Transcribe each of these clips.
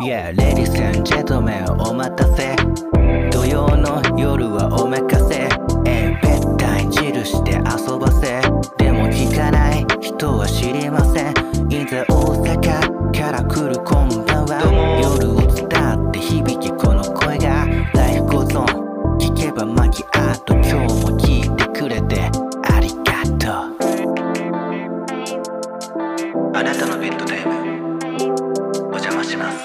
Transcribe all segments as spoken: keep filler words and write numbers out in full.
Yeah, ladies and gentlemen お待たせ、土曜の夜はお任せ、えべったい印で遊ばせ、でも聞かない人は知りません。いざ大阪から来るこんばんは、夜を伝って響きこの声がライフゴーゾン、聞けばマキアート、今日も聞いてくれてありがとう。あなたのベッドタイムお邪魔します。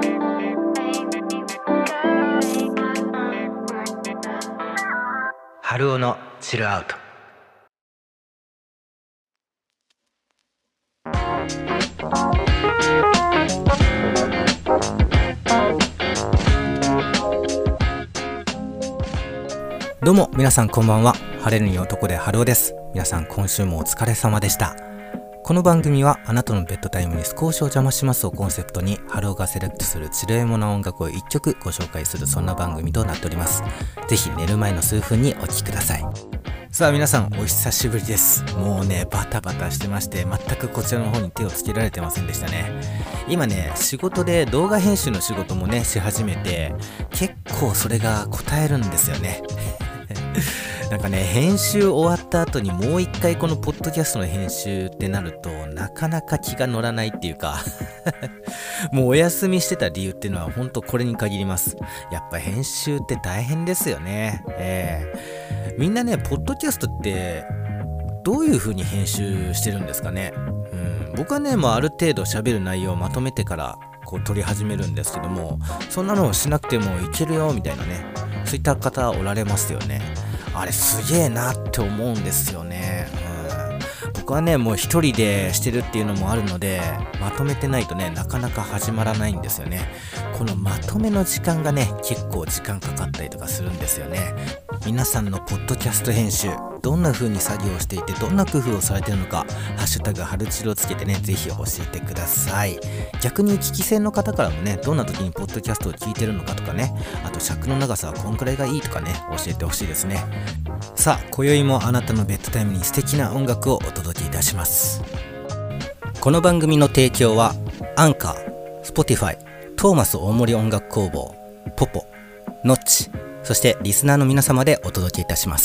春尾のチルアウト。どうも皆さんこんばんは。晴れるに男で春尾です。皆さん今週もお疲れ様でした。この番組はあなたのベッドタイムに少しお邪魔しますをコンセプトに、春尾がセレクトするチルエモな音楽をいっきょくご紹介する、そんな番組となっております。ぜひ寝る前の数分にお聴きください。さあ皆さんお久しぶりです。もうねバタバタしてまして、全くこちらの方に手をつけられてませんでしたね。今ね仕事で動画編集の仕事もねし始めて、結構それが応えるんですよね。なんかね編集終わった後にもう一回このポッドキャストの編集ってなると、なかなか気が乗らないっていうかもうお休みしてた理由っていうのは本当これに限ります。やっぱ編集って大変ですよね。えー、みんなねポッドキャストってどういう風に編集してるんですかね。うん、僕はねもうある程度喋る内容をまとめてからこう撮り始めるんですけども、そんなのをしなくてもいけるよみたいなね、そういった方おられますよね。あれすげえなって思うんですよね。うん、僕はねもう一人でしてるっていうのもあるので、まとめてないとねなかなか始まらないんですよね。このまとめの時間がね結構時間かかったりとかするんですよね。皆さんのポッドキャスト編集どんな風に作業していて、どんな工夫をされてるのか、ハッシュタグ春チルをつけてねぜひ教えてください。逆に聞き戦の方からもね、どんな時にポッドキャストを聞いてるのかとかね、あと尺の長さはこんくらいがいいとかね教えてほしいですね。さあ今宵もあなたのベッドタイムに素敵な音楽をお届けいたします。この番組の提供はアンカー、スポティファイ、トーマス大森音楽工房、ポポ、ノッチ、そしてリスナーの皆様でお届けいたします。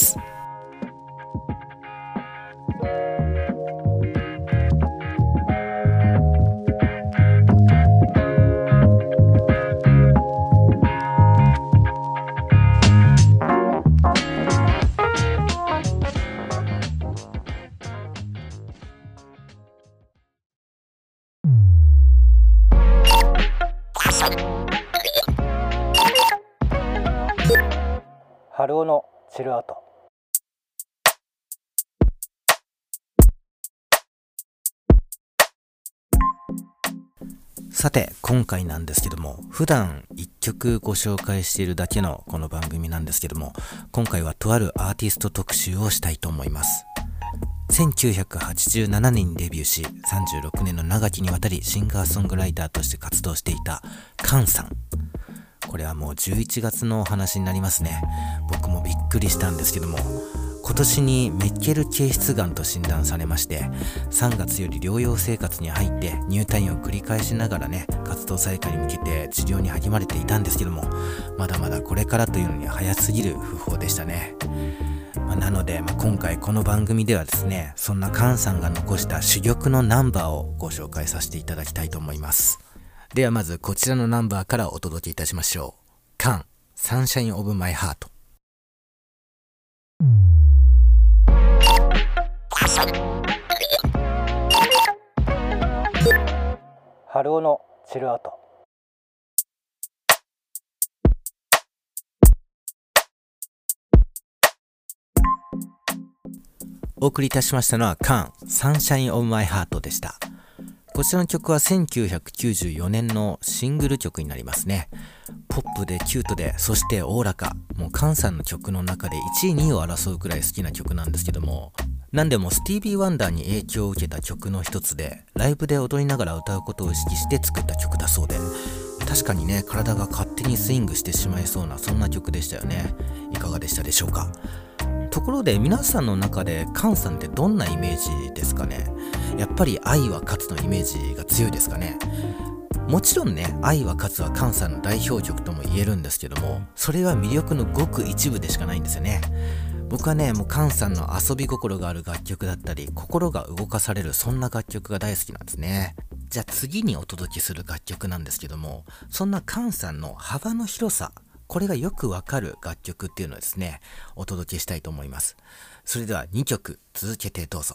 春尾のチルアウト。さて今回なんですけども、普段いっきょくご紹介しているだけのこの番組なんですけども、今回はとあるアーティスト特集をしたいと思います。せんきゅうひゃくはちじゅうななねんにデビューし、さんじゅうろくねんの長きにわたりシンガーソングライターとして活動していたカンさん。これはもうじゅういちがつのお話になりますね。僕もびっくりしたんですけども、今年にメッケル憩室がんと診断されまして、さんがつより療養生活に入って入退院を繰り返しながらね活動再開に向けて治療に励まれていたんですけども、まだまだこれからというのに早すぎる訃報でしたね。まあ、なので、まあ、今回この番組ではですね、そんなカンさんが残した珠玉のナンバーをご紹介させていただきたいと思います。ではまずこちらのナンバーからお届けいたしましょう。カン、サンシャインオブマイハート。春尾のチルアウト。お送りいたしましたのはカン、サンシャインオブマイハートでした。こちらの曲はせんきゅうひゃくきゅうじゅうよねんのシングル曲になりますね。ポップでキュートで、そしておおらか、もうカンさんの曲の中でいちいにいを争うくらい好きな曲なんですけども、なんでもスティービー・ワンダーに影響を受けた曲の一つで、ライブで踊りながら歌うことを意識して作った曲だそうで、確かにね体が勝手にスイングしてしまいそうなそんな曲でしたよね。いかがでしたでしょうか。ところで皆さんの中でカンさんってどんなイメージですかね。やっぱり愛は勝つのイメージが強いですかね。 もちろんね、愛は勝つは菅さんの代表曲とも言えるんですけども、それは魅力のごく一部でしかないんですよね。僕はね、もう菅さんの遊び心がある楽曲だったり、心が動かされる、そんな楽曲が大好きなんですね。じゃあ次にお届けする楽曲なんですけども、そんな菅さんの幅の広さ、これがよくわかる楽曲っていうのをですね、お届けしたいと思います。それではにきょく続けてどうぞ。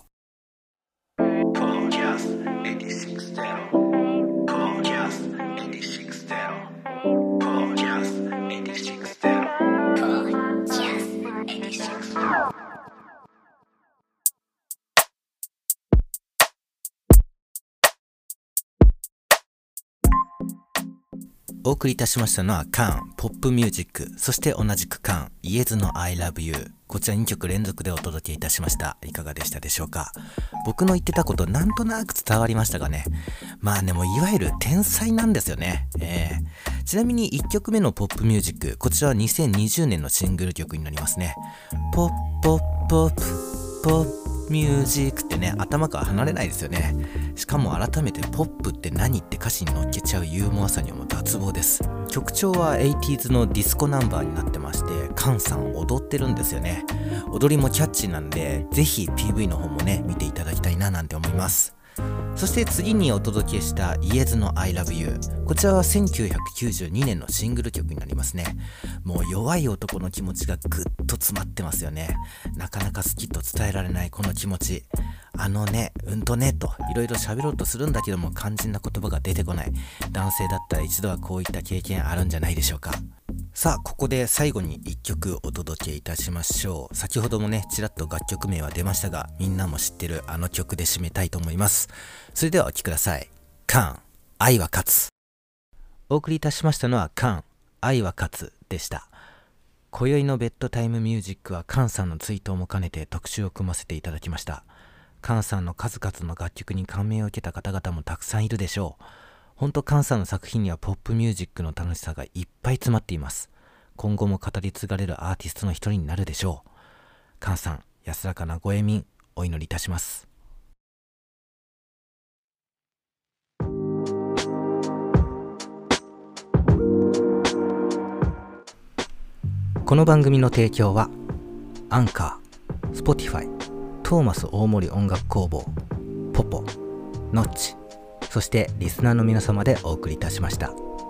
お送りいたしましたのはカーン、ポップミュージック、そして同じくカーン、イエズの I love you。こちらにきょく連続でお届けいたしました。いかがでしたでしょうか。僕の言ってたことなんとなく伝わりましたがね。まあね、もういわゆる天才なんですよね。えー、ちなみにいっきょくめのポップミュージック、こちらはにせんにじゅうねんのシングル曲になりますね。ポッポッポップポップミュージックってね、頭から離れないですよね。しかも改めてポップって何って歌詞に乗っけちゃうユーモアさにはもう脱帽です。曲調はエイティーズのディスコナンバーになってまして、菅さん踊ってるんですよね。踊りもキャッチーなんで、ぜひ ピーブイ の方もね見ていただきたいななんて思います。そして次にお届けしたイエズの I love you。こちらはせんきゅうひゃくきゅうじゅうにねんのシングル曲になりますね。もう弱い男の気持ちがぐっと詰まってますよね。なかなか好きと伝えられないこの気持ち。あのね、うんとねといろいろ喋ろうとするんだけども肝心な言葉が出てこない。男性だったら一度はこういった経験あるんじゃないでしょうか。さあ、ここで最後にいっきょくお届けいたしましょう。先ほどもね、ちらっと楽曲名は出ましたが、みんなも知ってるあの曲で締めたいと思います。それではお聴きください。カーン、愛は勝つ。お送りいたしましたのはカーン、愛は勝つでした。今宵のベッドタイムミュージックは菅さんの追悼も兼ねて特集を組ませていただきました。菅さんの数々の楽曲に感銘を受けた方々もたくさんいるでしょう。ほんと菅さんの作品にはポップミュージックの楽しさがいっぱい詰まっています。今後も語り継がれるアーティストの一人になるでしょう。菅さん、安らかなご永眠お祈りいたします。この番組の提供はアンカー、スポティファイ、トーマス大森音楽工房、ポポ、ノッチ、そしてリスナーの皆様でお送りいたしました。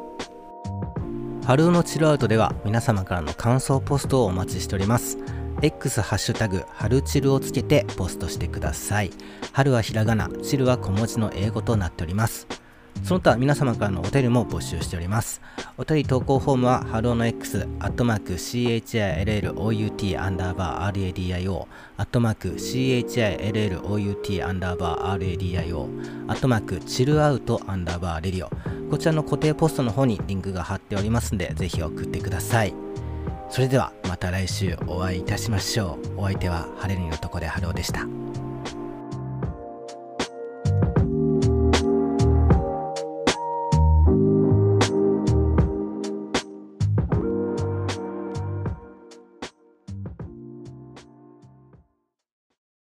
春のチルアウトでは皆様からの感想ポストをお待ちしております。 X ハッシュタグ春チルをつけてポストしてください。春はひらがな、チルは小文字の英語となっております。その他皆様からのお便りも募集しております。お便り投稿フォームはハローの X アットマーク CHILLOUT アンダーバー RADIO アットマーク CHILLOUT アンダーバー RADIO アットマークチルアウトアンダーバーレディオ、こちらの固定ポストの方にリンクが貼っておりますので、ぜひ送ってください。それではまた来週お会いいたしましょう。お相手は晴れるのとこでハローでした。